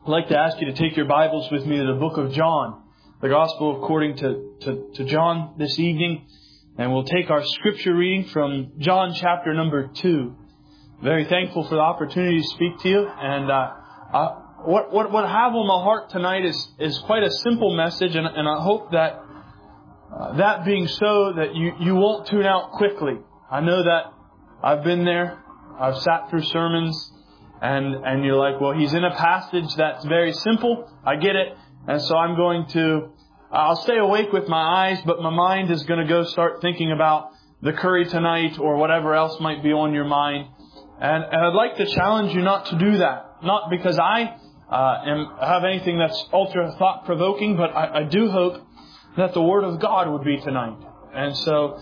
I'd like to ask you to take your Bibles with me to the book of John, the Gospel according to John this evening. And we'll take our scripture reading from John chapter number 2. Very thankful for the opportunity to speak to you. And what I have on my heart tonight is quite a simple message. And I hope that that being so, that you won't tune out quickly. I know that I've been there. I've sat through sermons. And you're like, well, he's in a passage that's very simple. I get it. And so I'll stay awake with my eyes, but my mind is going to go start thinking about the curry tonight or whatever else might be on your mind. And I'd like to challenge you not to do that. Not because I have anything that's ultra thought-provoking, but I do hope that the Word of God would be tonight. And so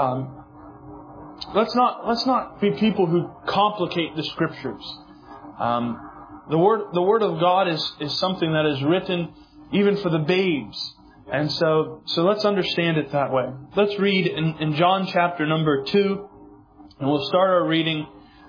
let's not be people who complicate the Scriptures. The Word of God is something that is written even for the babes. And so let's understand it that way. Let's read in John chapter number 2. And we'll start our reading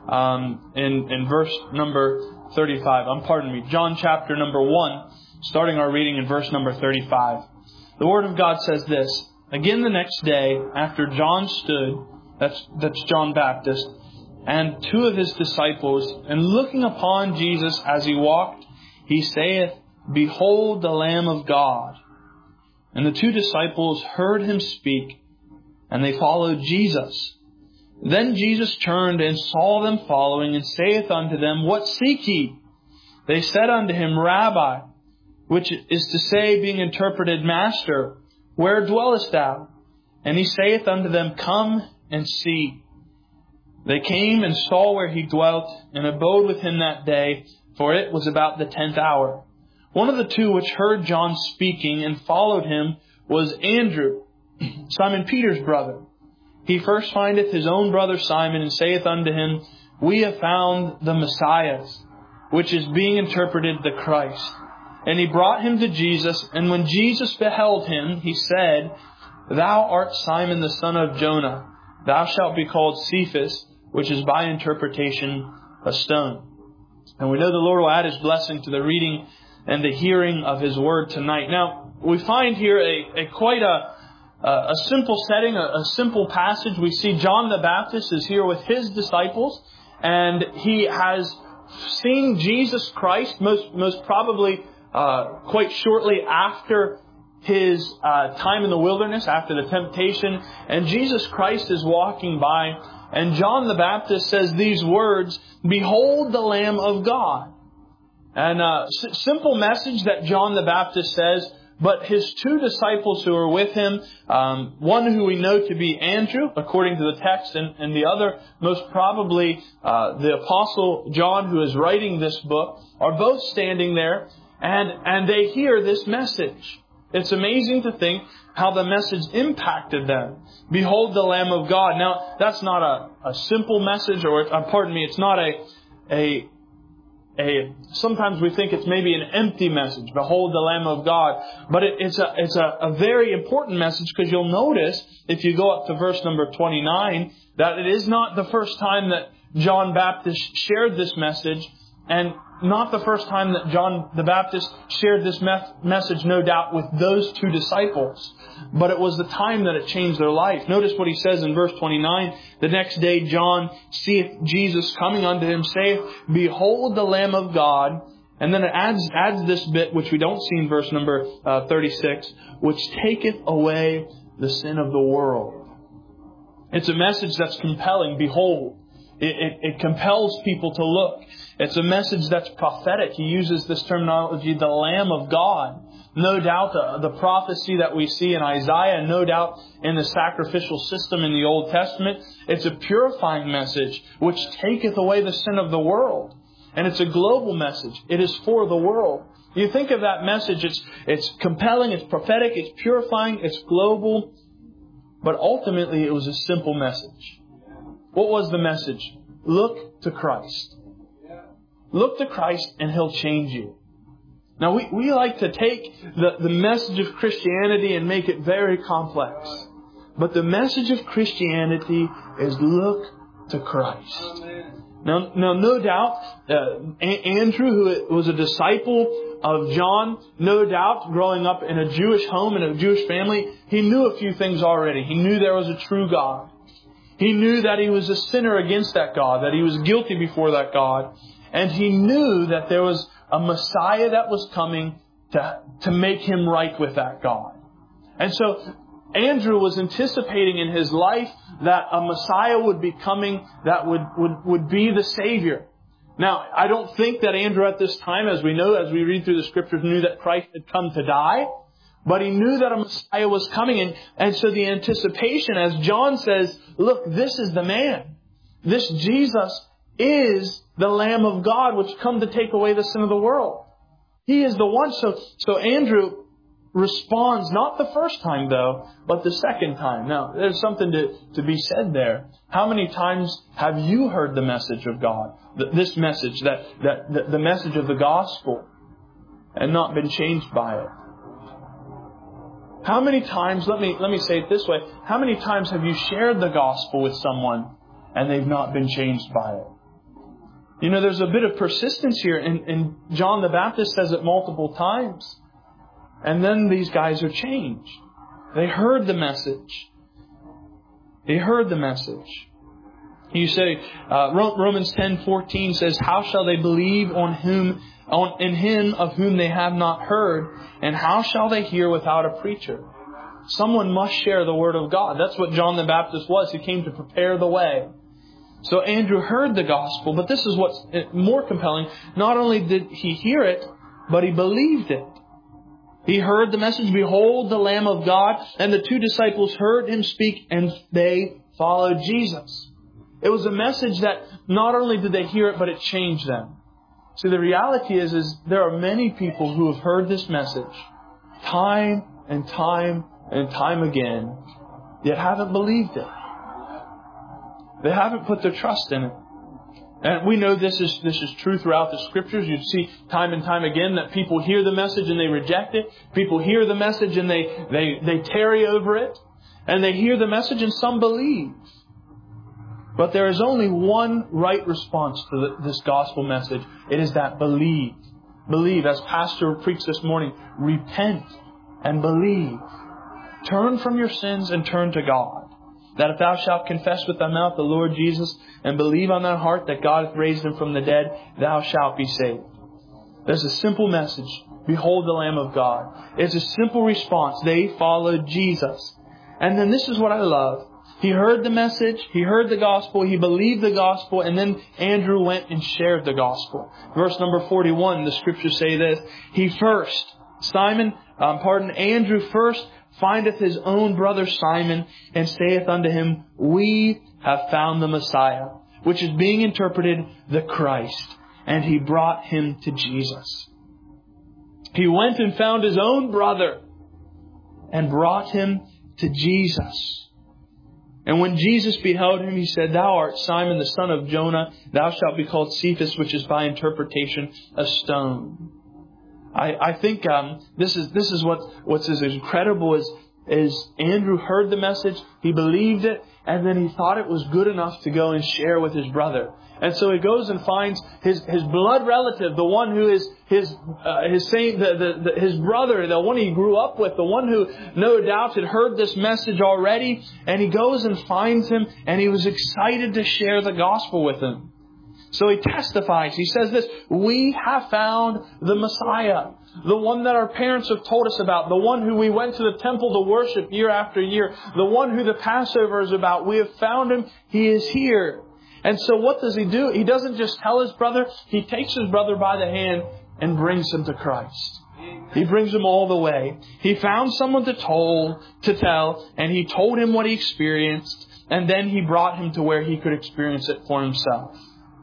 in verse number 35. John chapter number 1, starting our reading in verse number 35. The Word of God says this: Again the next day, after John stood, that's John Baptist, and two of his disciples, and looking upon Jesus as he walked, he saith, Behold the Lamb of God. And the two disciples heard him speak, and they followed Jesus. Then Jesus turned and saw them following, and saith unto them, What seek ye? They said unto him, Rabbi, which is to say, being interpreted, Master, where dwellest thou? And he saith unto them, Come and see. They came and saw where he dwelt, and abode with him that day, for it was about the 10th hour. One of the two which heard John speaking and followed him was Andrew, Simon Peter's brother. He first findeth his own brother Simon, and saith unto him, We have found the Messiah, which is being interpreted the Christ. And he brought him to Jesus, and when Jesus beheld him, he said, Thou art Simon the son of Jonah. Thou shalt be called Cephas, which is by interpretation a stone. And we know the Lord will add His blessing to the reading and the hearing of His Word tonight. Now, we find here quite a simple setting, a simple passage. We see John the Baptist is here with his disciples, and he has seen Jesus Christ most probably quite shortly after his time in the wilderness, after the temptation. And Jesus Christ is walking by, and John the Baptist says these words, Behold the Lamb of God. And simple message that John the Baptist says, but his two disciples who are with him, one who we know to be Andrew, according to the text, and the other, most probably the Apostle John, who is writing this book, are both standing there, and they hear this message. It's amazing to think how the message impacted them. Behold the Lamb of God. Now, that's not a simple message, or it's not sometimes we think it's maybe an empty message. Behold the Lamb of God. But it's a very important message, because you'll notice, if you go up to verse number 29, that it is not the first time that John Baptist shared this message, and not the first time that John the Baptist shared this message, no doubt, with those two disciples. But it was the time that it changed their life. Notice what he says in verse 29. The next day John seeth Jesus coming unto him, saith, Behold the Lamb of God. And then it adds this bit, which we don't see in verse number 36, which taketh away the sin of the world. It's a message that's compelling. Behold. It compels people to look. It's a message that's prophetic. He uses this terminology, the Lamb of God. No doubt the prophecy that we see in Isaiah, no doubt in the sacrificial system in the Old Testament. It's a purifying message which taketh away the sin of the world. And it's a global message. It is for the world. You think of that message, it's compelling, it's prophetic, it's purifying, it's global. But ultimately it was a simple message. What was the message? Look to Christ. Look to Christ and He'll change you. Now we like to take the message of Christianity and make it very complex. But the message of Christianity is look to Christ. Now, no doubt, Andrew, who was a disciple of John, no doubt, growing up in a Jewish home, in a Jewish family, he knew a few things already. He knew there was a true God. He knew that he was a sinner against that God, that he was guilty before that God. And he knew that there was a Messiah that was coming to make him right with that God. And so Andrew was anticipating in his life that a Messiah would be coming that would be the Savior. Now, I don't think that Andrew at this time, as we know, as we read through the Scriptures, knew that Christ had come to die. But he knew that a Messiah was coming. And so the anticipation, as John says, look, this is the man. This Jesus is the Lamb of God, which come to take away the sin of the world. He is the one. So Andrew responds, not the first time though, but the second time. Now, there's something to be said there. How many times have you heard the message of God? This message, the message of the gospel, and not been changed by it? How many times, let me say it this way, how many times have you shared the gospel with someone and they've not been changed by it? You know, there's a bit of persistence here, and John the Baptist says it multiple times. And then these guys are changed. They heard the message. They heard the message. You say, Romans 10:14 says, how shall they believe in him of whom they have not heard? And how shall they hear without a preacher? Someone must share the word of God. That's what John the Baptist was. He came to prepare the way. So Andrew heard the gospel, but this is what's more compelling. Not only did he hear it, but he believed it. He heard the message, behold the Lamb of God, and the two disciples heard him speak, and they followed Jesus. It was a message that not only did they hear it, but it changed them. See, the reality is there are many people who have heard this message time and time and time again, yet haven't believed it. They haven't put their trust in it. And we know this is true throughout the Scriptures. You see time and time again that people hear the message and they reject it. People hear the message and they tarry over it. And they hear the message and some believe. But there is only one right response to this gospel message. It is that believe. Believe. As Pastor preached this morning, repent and believe. Turn from your sins and turn to God. That if thou shalt confess with thy mouth the Lord Jesus and believe on thy heart that God hath raised him from the dead, thou shalt be saved. There's a simple message. Behold the Lamb of God. It's a simple response. They followed Jesus. And then this is what I love. He heard the message. He heard the gospel. He believed the gospel. And then Andrew went and shared the gospel. Verse number 41, the Scriptures say this. Andrew first findeth his own brother Simon, and saith unto him, we have found the Messiah, which is being interpreted the Christ. And he brought him to Jesus. He went and found his own brother and brought him to Jesus. And when Jesus beheld him, he said, thou art Simon the son of Jonah, thou shalt be called Cephas, which is by interpretation a stone. I think this is what's as incredible is Andrew heard the message, he believed it, and then he thought it was good enough to go and share with his brother. And so he goes and finds his blood relative, the one who is his brother, the one he grew up with, the one who no doubt had heard this message already. And he goes and finds him, and he was excited to share the gospel with him. So he testifies. He says this, we have found the Messiah, the one that our parents have told us about, the one who we went to the temple to worship year after year, the one who the Passover is about. We have found him. He is here. And so what does he do? He doesn't just tell his brother. He takes his brother by the hand and brings him to Christ. He brings him all the way. He found someone to tell, and he told him what he experienced, and then he brought him to where he could experience it for himself.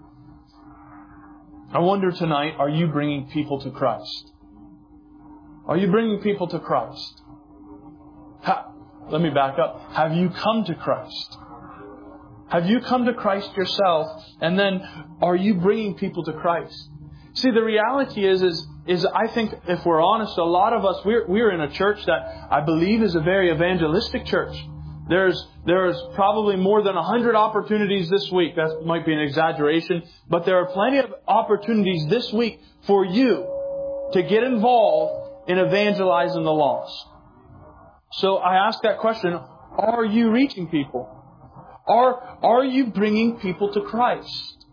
I wonder tonight, are you bringing people to Christ? Are you bringing people to Christ? Let me back up. Have you come to Christ? Have you come to Christ yourself? And then, are you bringing people to Christ? See, the reality is I think if we're honest, a lot of us, we're in a church that I believe is a very evangelistic church. There's probably more than 100 opportunities this week. That might be an exaggeration. But there are plenty of opportunities this week for you to get involved in evangelizing the lost. So I ask that question, are you reaching people? Are you bringing people to Christ?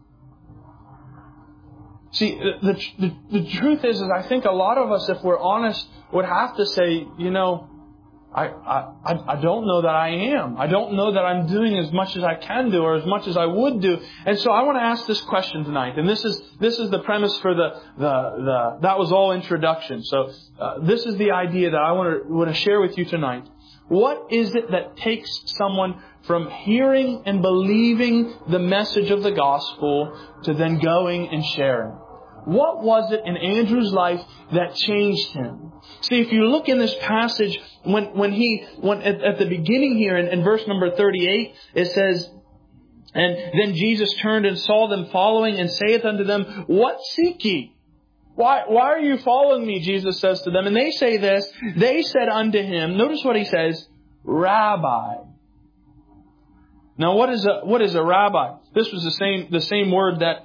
See, the truth is I think a lot of us, if we're honest, would have to say, I don't know that I am. I don't know that I'm doing as much as I can do or as much as I would do. And so I want to ask this question tonight. And this is the premise for that was all introduction. So this is the idea that I want to share with you tonight. What is it that takes someone from hearing and believing the message of the gospel to then going and sharing? What was it in Andrew's life that changed him? See, if you look in this passage, when at the beginning here in verse number 38, it says, "And then Jesus turned and saw them following, and saith unto them, What seek ye? Why are you following me?" Jesus says to them. And they say this, they said unto him, notice what he says, "Rabbi." Now what is a rabbi? This was the same word that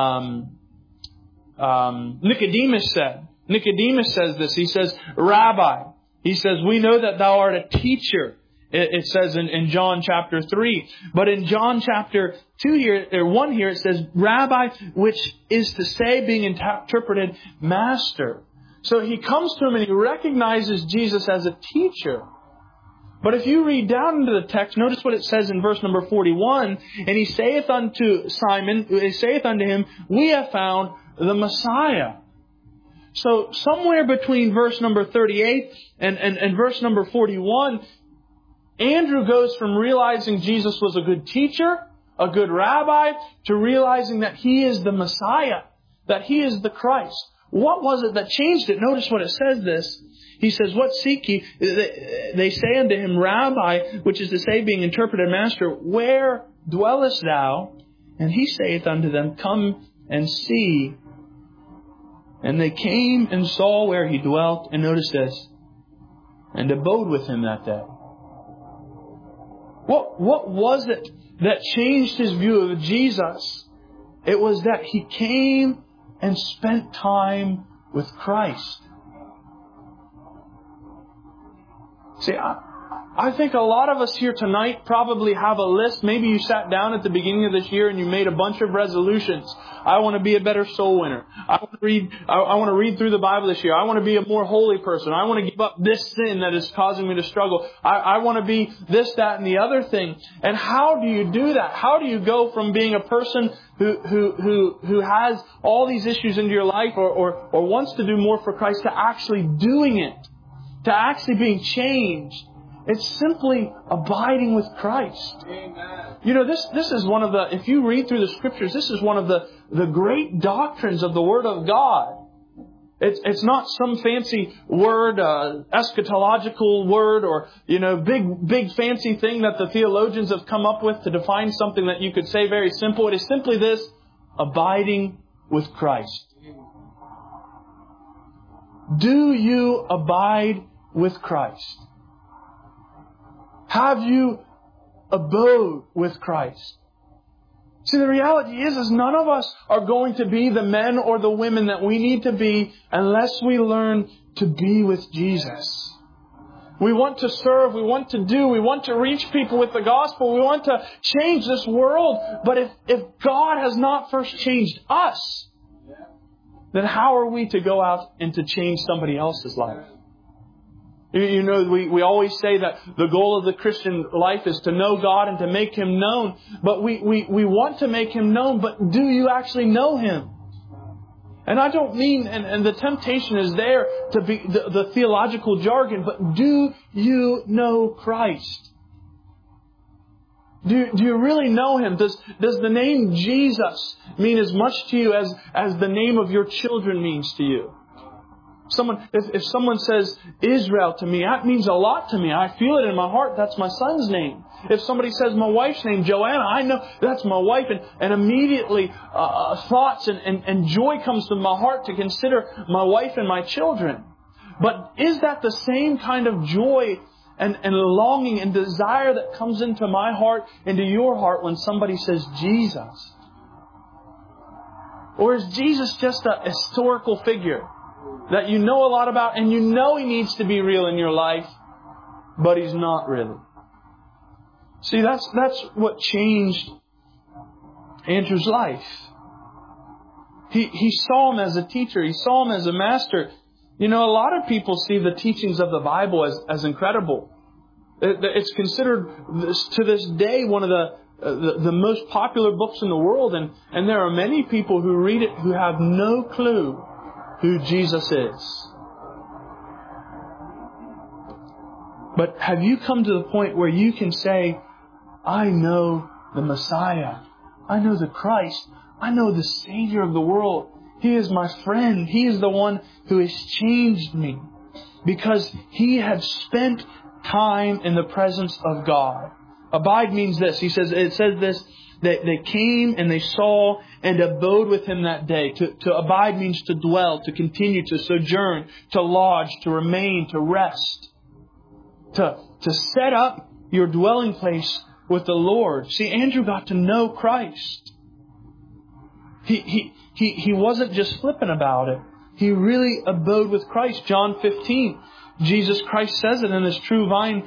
Nicodemus said. Nicodemus says this. He says, "Rabbi." He says, "We know that thou art a teacher." It says in John chapter 3. But in John chapter 2 here, or 1 here, it says, "Rabbi," which is to say, being interpreted, "Master." So he comes to him and he recognizes Jesus as a teacher. But if you read down into the text, notice what it says in verse number 41. "And he saith unto Simon, he saith unto him, We have found the Messiah." So somewhere between verse number 38 and verse number 41, Andrew goes from realizing Jesus was a good teacher, a good rabbi, to realizing that He is the Messiah, that He is the Christ. What was it that changed it? Notice what it says this. He says, "What seek ye?" They say unto him, "Rabbi," which is to say, being interpreted, "Master, where dwellest thou?" And he saith unto them, "Come and see." And they came and saw where he dwelt, and notice this, and abode with him that day. What was it that changed his view of Jesus? It was that he came and spent time with Christ. See, I think a lot of us here tonight probably have a list. Maybe you sat down at the beginning of this year and you made a bunch of resolutions. I want to be a better soul winner. I want to read through the Bible this year. I want to be a more holy person. I want to give up this sin that is causing me to struggle. I want to be this, that, and the other thing. And how do you do that? How do you go from being a person who has all these issues into your life or wants to do more for Christ to actually doing it? To actually being changed? It's simply abiding with Christ. Amen. This is one of the, if you read through the Scriptures, this is one of the great doctrines of the Word of God. It's not some fancy word, eschatological word, or, big fancy thing that the theologians have come up with to define something that you could say very simple. It is simply this: abiding with Christ. Do you abide with Christ? Have you abode with Christ? See, the reality is none of us are going to be the men or the women that we need to be unless we learn to be with Jesus. We want to serve, we want to do, we want to reach people with the gospel, we want to change this world. But if God has not first changed us, then how are we to go out and to change somebody else's life? We always say that the goal of the Christian life is to know God and to make Him known. But we want to make Him known, but do you actually know Him? And I don't mean, and the temptation is there to be the theological jargon, but do you know Christ? Do you really know Him? Does the name Jesus mean as much to you as the name of your children means to you? If someone says Israel to me, that means a lot to me. I feel it in my heart. That's my son's name. If somebody says my wife's name, Joanna, I know that's my wife. And immediately thoughts and joy comes to my heart to consider my wife and my children. But is that the same kind of joy and longing and desire that comes into my heart, into your heart when somebody says Jesus? Or is Jesus just a historical figure that you know a lot about and you know He needs to be real in your life, but He's not really? See, that's what changed Andrew's life. He saw Him as a teacher. He saw Him as a master. You know, a lot of people see the teachings of the Bible as incredible. It's considered to this day one of the most popular books in the world, and there are many people who read it who have no clue who Jesus is. But have you come to the point where you can say, I know the Messiah. I know the Christ. I know the Savior of the world. He is my friend. He is the one who has changed me because He had spent time in the presence of God. Abide means this. It says this, that they came and they saw and abode with Him that day. To abide means to dwell, to continue, to sojourn, to lodge, to remain, to rest. To set up your dwelling place with the Lord. See, Andrew got to know Christ. He wasn't just flippant about it. He really abode with Christ. John 15, Jesus Christ says it in His True Vine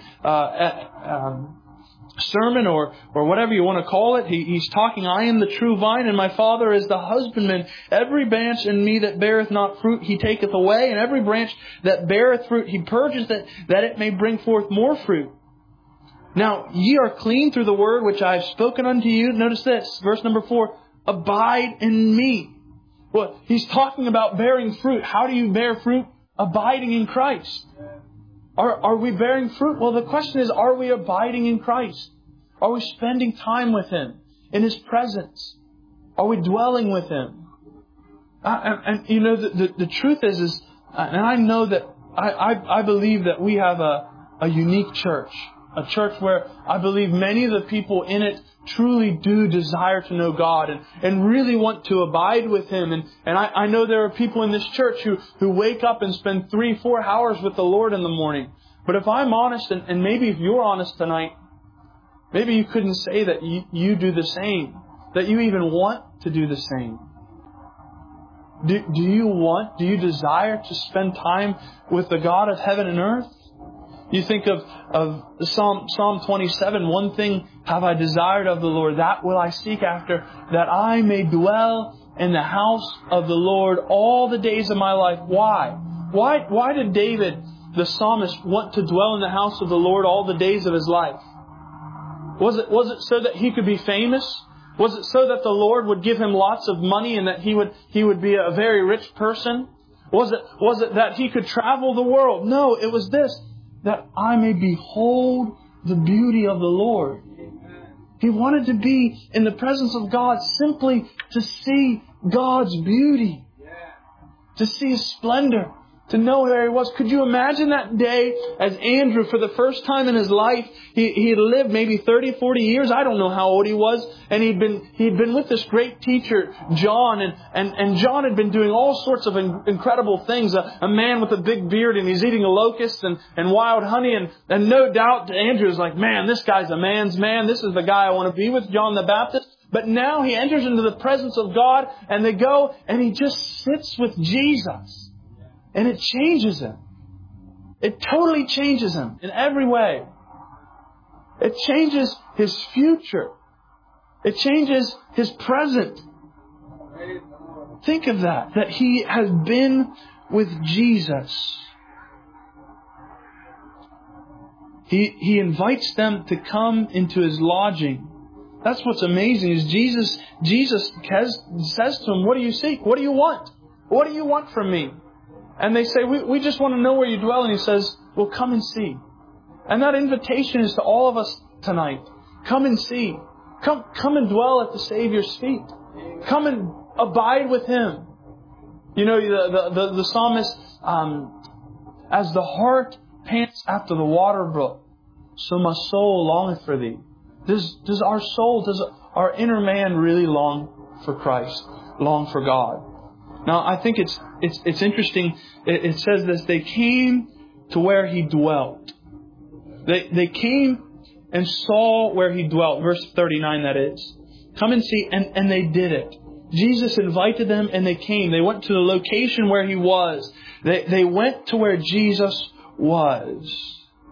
sermon or whatever you want to call it. He's talking, I am the true vine, and my Father is the husbandman. Every branch in me that beareth not fruit, He taketh away, and every branch that beareth fruit, He purges that it may bring forth more fruit. Now, ye are clean through the word which I have spoken unto you. Notice this, verse number 4, abide in me. Well, He's talking about bearing fruit. How do you bear fruit? Abiding in Christ. Are we bearing fruit? Well, the question is, are we abiding in Christ? Are we spending time with Him in His presence? Are we dwelling with Him? And you know, the truth is, and I know that I believe that we have a unique church. A church where I believe many of the people in it truly do desire to know God and really want to abide with Him. And I know there are people in this church who wake up and spend 3-4 hours with the Lord in the morning. But if I'm honest, and maybe if you're honest tonight, maybe you couldn't say that you do the same, that you even want to do the same. Do you desire to spend time with the God of heaven and earth? You think of Psalm 27, one thing have I desired of the Lord, that will I seek after, that I may dwell in the house of the Lord all the days of my life. Why? Why did David, the psalmist, want to dwell in the house of the Lord all the days of his life? Was it so that he could be famous? Was it so that the Lord would give him lots of money and that he would be a very rich person? Was it that he could travel the world? No, it was this, that I may behold the beauty of the Lord. He wanted to be in the presence of God simply to see God's beauty, to see His splendor, to know where He was. Could you imagine that day as Andrew, for the first time in his life, he had lived maybe 30, 40 years. I don't know how old he was. And he'd been with this great teacher, John. And John had been doing all sorts of incredible things. A man with a big beard, and he's eating locusts and wild honey. And no doubt Andrew's like, man, this guy's a man's man. This is the guy I want to be with, John the Baptist. But now he enters into the presence of God, and they go, and he just sits with Jesus. And it changes him. It totally changes him in every way. It changes his future. It changes his present. Think of that he has been with Jesus. He invites them to come into His lodging. That's what's amazing is Jesus says to him, what do you seek? What do you want? What do you want from me? And they say, we just want to know where you dwell. And He says, well, come and see. And that invitation is to all of us tonight. Come and see. Come and dwell at the Savior's feet. Come and abide with Him. You know, the psalmist, as the hart pants after the water brook, so my soul longeth for Thee. Does our soul, does our inner man really long for Christ, long for God? Now, I think it's interesting. It says this, they came to where He dwelt. They came and saw where He dwelt. Verse 39, that is. Come and see. And they did it. Jesus invited them and they came. They went to the location where He was. They went to where Jesus was.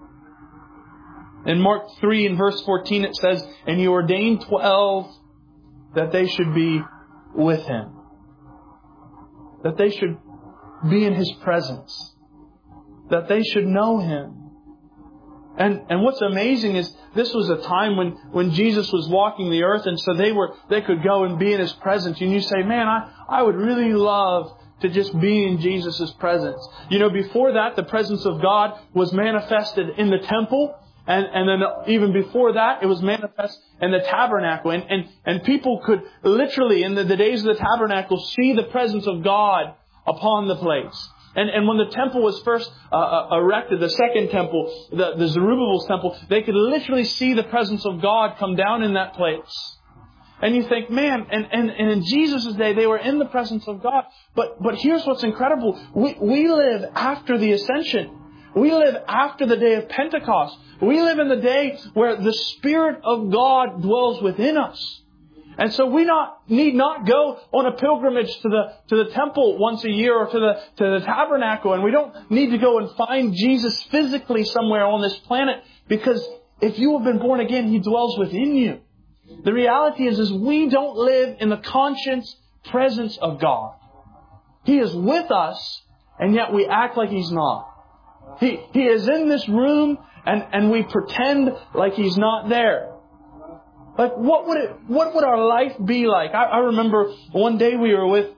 In Mark 3 and verse 14 it says, and He ordained 12 that they should be with Him. That they should be in His presence. That they should know Him. And what's amazing is this was a time when Jesus was walking the earth, and so they could go and be in His presence. And you say, man, I would really love to just be in Jesus' presence. You know, before that, the presence of God was manifested in the temple. And then even before that, it was manifest in the tabernacle. And people could literally, in the days of the tabernacle, see the presence of God upon the place. And when the temple was first erected, the second temple, the Zerubbabel's temple, they could literally see the presence of God come down in that place. And you think, man, and in Jesus' day, they were in the presence of God. But here's what's incredible. We live after the ascension. We live after the day of Pentecost. We live in the day where the Spirit of God dwells within us. And so we need not go on a pilgrimage to the temple once a year or to the tabernacle. And we don't need to go and find Jesus physically somewhere on this planet. Because if you have been born again, He dwells within you. The reality is we don't live in the conscious presence of God. He is with us, and yet we act like He's not. He is in this room, and we pretend like He's not there. Like, what would our life be like? I remember one day we were with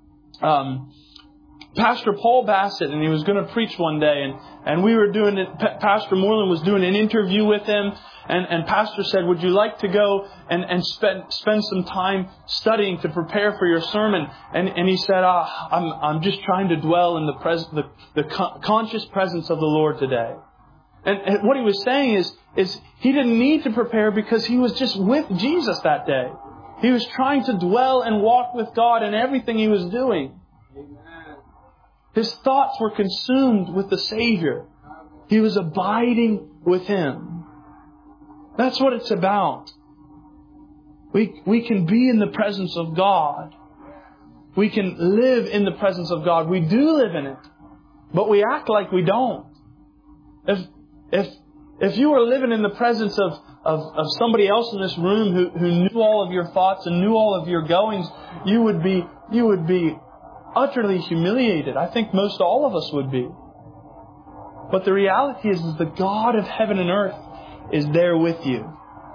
Pastor Paul Bassett, and he was going to preach one day, and we were doing it. Pastor Moreland was doing an interview with him, and Pastor said, "Would you like to go and spend some time studying to prepare for your sermon?" And he said, "I'm just trying to dwell in the conscious presence of the Lord today." And what he was saying is he didn't need to prepare because he was just with Jesus that day. He was trying to dwell and walk with God in everything he was doing. His thoughts were consumed with the Savior. He was abiding with Him. That's what it's about. We can be in the presence of God. We can live in the presence of God. We do live in it. But we act like we don't. If you were living in the presence of somebody else in this room who knew all of your thoughts and knew all of your goings, you would be utterly humiliated. I think most all of us would be. But the reality is the God of heaven and earth is there with you.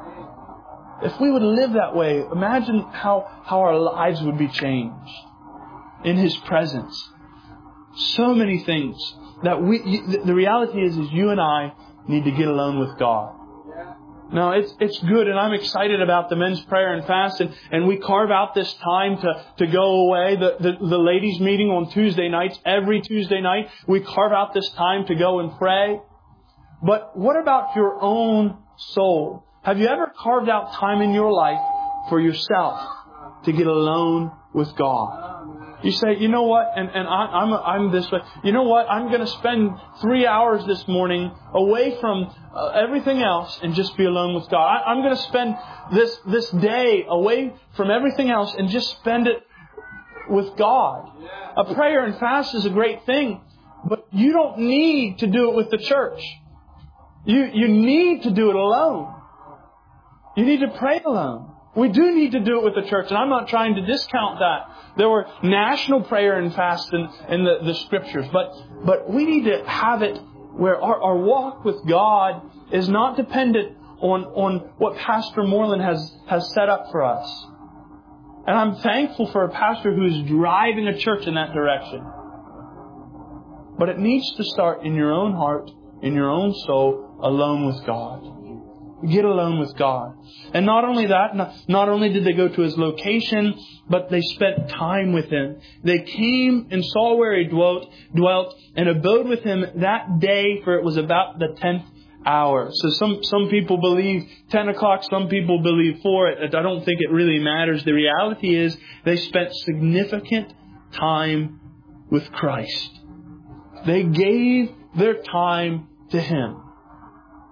If we would live that way, imagine how our lives would be changed in His presence. So many things that the reality is you and I need to get alone with God. Now, it's good, and I'm excited about the men's prayer and fast, and we carve out this time to go away. The ladies' meeting on Tuesday nights, every Tuesday night, we carve out this time to go and pray. But what about your own soul? Have you ever carved out time in your life for yourself to get alone with God? You say, you know what, and I'm this way. You know what, I'm going to spend 3 hours this morning away from everything else and just be alone with God. I'm going to spend this day away from everything else and just spend it with God. A prayer and fast is a great thing, but you don't need to do it with the church. You need to do it alone. You need to pray alone. We do need to do it with the church, and I'm not trying to discount that. There were national prayer and fast in the Scriptures, but we need to have it where our walk with God is not dependent on what Pastor Moreland has set up for us. And I'm thankful for a pastor who is driving a church in that direction. But it needs to start in your own heart, in your own soul, alone with God. Get alone with God. And not only that, not only did they go to His location, but they spent time with Him. They came and saw where He dwelt and abode with Him that day, for it was about the 10th hour. So some people believe 10 o'clock, some people believe 4. I don't think it really matters. The reality is they spent significant time with Christ. They gave their time to Him.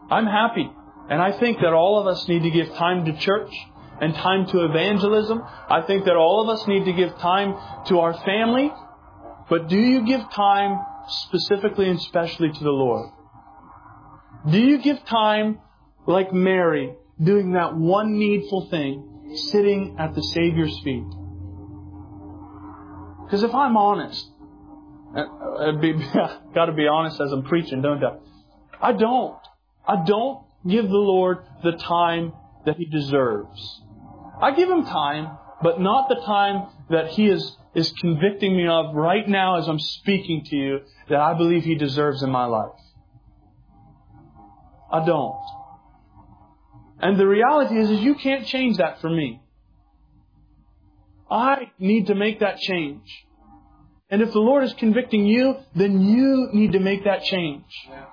I'm happy. And I think that all of us need to give time to church and time to evangelism. I think that all of us need to give time to our family. But do you give time specifically and specially to the Lord? Do you give time like Mary, doing that one needful thing, sitting at the Savior's feet? Because if I'm honest, got to be honest as I'm preaching, don't I? I don't give the Lord the time that He deserves. I give Him time, but not the time that He is convicting me of right now as I'm speaking to you that I believe He deserves in my life. I don't. And the reality is you can't change that for me. I need to make that change. And if the Lord is convicting you, then you need to make that change.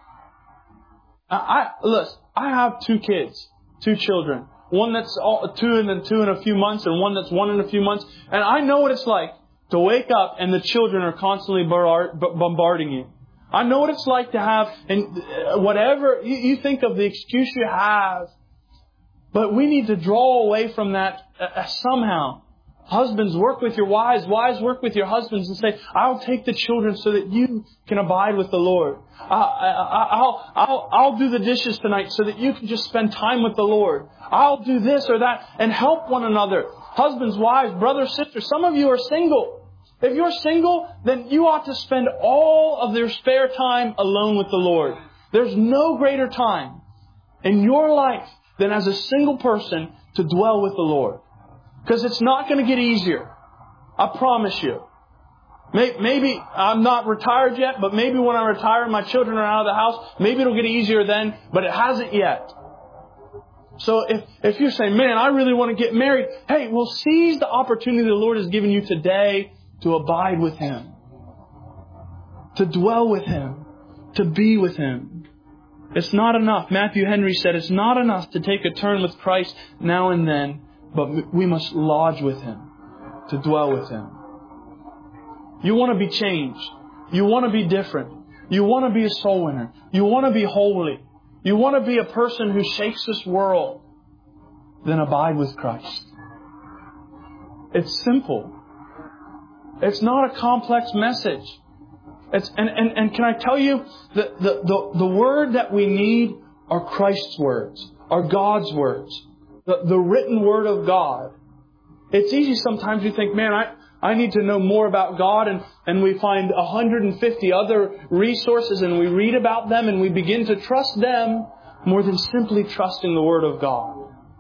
Listen, I have 2 kids, 2 children. One that's 2 in a few months and one that's 1 in a few months. And I know what it's like to wake up and the children are constantly bombarding you. I know what it's like to have, and whatever you think of the excuse you have. But we need to draw away from that somehow. Husbands, work with your wives. Wives, work with your husbands and say, I'll take the children so that you can abide with the Lord. I'll do the dishes tonight so that you can just spend time with the Lord. I'll do this or that and help one another. Husbands, wives, brothers, sisters. Some of you are single. If you're single, then you ought to spend all of your spare time alone with the Lord. There's no greater time in your life than as a single person to dwell with the Lord. Because it's not going to get easier. I promise you. Maybe I'm not retired yet, but maybe when I retire and my children are out of the house, maybe it'll get easier then, but it hasn't yet. So if you're saying, man, I really want to get married, hey, well, seize the opportunity the Lord has given you today to abide with Him, to dwell with Him, to be with Him. It's not enough. Matthew Henry said it's not enough to take a turn with Christ now and then, but we must lodge with Him, to dwell with Him. You want to be changed. You want to be different. You want to be a soul winner. You want to be holy. You want to be a person who shakes this world. Then abide with Christ. It's simple. It's not a complex message. And can I tell you that the word that we need are Christ's words, are God's words, the written word of God. It's easy sometimes you think, man, I need to know more about God, and we find 150 other resources and we read about them and we begin to trust them more than simply trusting the Word of God.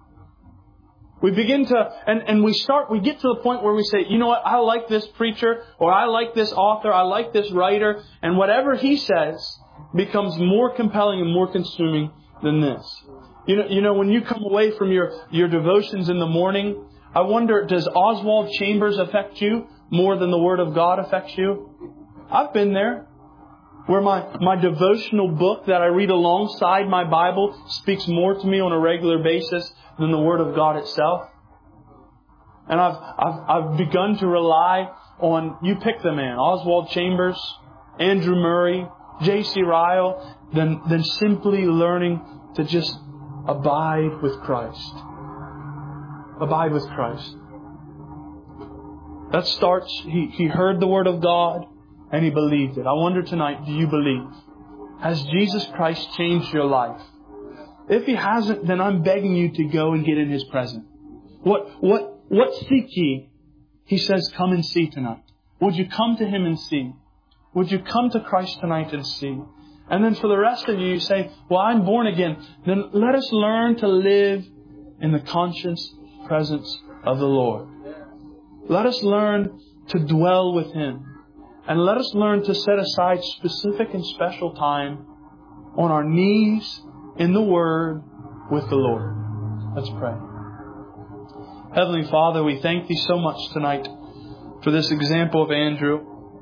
We begin to, and we get to the point where we say, you know what, I like this preacher, or I like this author, I like this writer, and whatever he says becomes more compelling and more consuming than this. You know, when you come away from your devotions in the morning, I wonder, does Oswald Chambers affect you more than the Word of God affects you? I've been there, where my devotional book that I read alongside my Bible speaks more to me on a regular basis than the Word of God itself. And I've begun to rely on, you pick the man, Oswald Chambers, Andrew Murray, J.C. Ryle, than simply learning to just abide with Christ. Abide with Christ. That starts, he heard the Word of God and he believed it. I wonder tonight, do you believe? Has Jesus Christ changed your life? If He hasn't, then I'm begging you to go and get in His presence. What seek ye? He says, come and see tonight. Would you come to Him and see? Would you come to Christ tonight and see? And then for the rest of you, you say, well, I'm born again. Then let us learn to live in the conscious presence of the Lord. Let us learn to dwell with Him. And let us learn to set aside specific and special time on our knees in the Word with the Lord. Let's pray. Heavenly Father, we thank Thee so much tonight for this example of Andrew.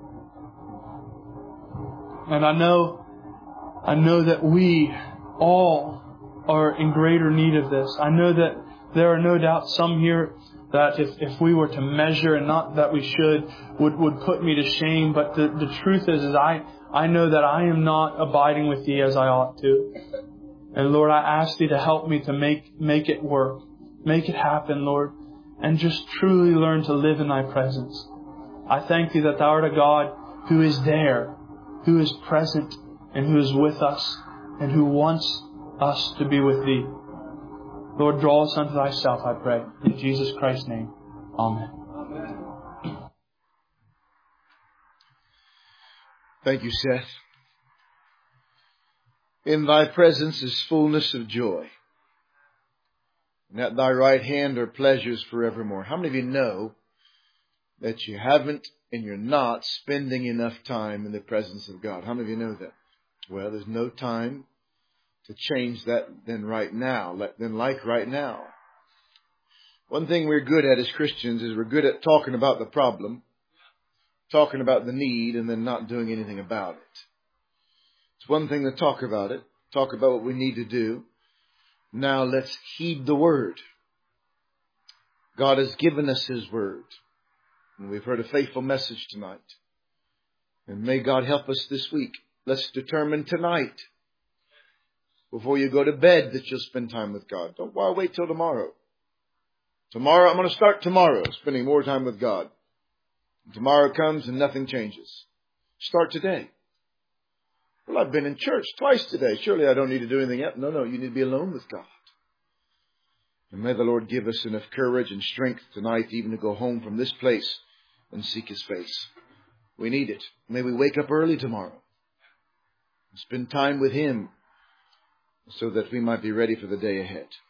And I know that we all are in greater need of this. I know that there are no doubt some here that if we were to measure, and not that we should, would put me to shame. But the truth is I know that I am not abiding with Thee as I ought to. And Lord, I ask Thee to help me to make it work. Make it happen, Lord. And just truly learn to live in Thy presence. I thank Thee that Thou art a God who is there, who is present, and who is with us, and who wants us to be with Thee. Lord, draw us unto Thyself, I pray. In Jesus Christ's name. Amen. Thank you, Seth. In Thy presence is fullness of joy, and at Thy right hand are pleasures forevermore. How many of you know that you haven't and you're not spending enough time in the presence of God? How many of you know that? Well, there's no time to change that than right now, like right now. One thing we're good at as Christians is we're good at talking about the problem, talking about the need, and then not doing anything about it. It's one thing to talk about it, talk about what we need to do. Now let's heed the Word. God has given us His Word. And we've heard a faithful message tonight. And may God help us this week. Let's determine tonight, before you go to bed, that you'll spend time with God. Don't wait till tomorrow. Tomorrow, I'm going to start tomorrow, spending more time with God. And tomorrow comes and nothing changes. Start today. Well, I've been in church twice today. Surely I don't need to do anything else. No, you need to be alone with God. And may the Lord give us enough courage and strength tonight even to go home from this place and seek His face. We need it. May we wake up early tomorrow and spend time with Him so that we might be ready for the day ahead.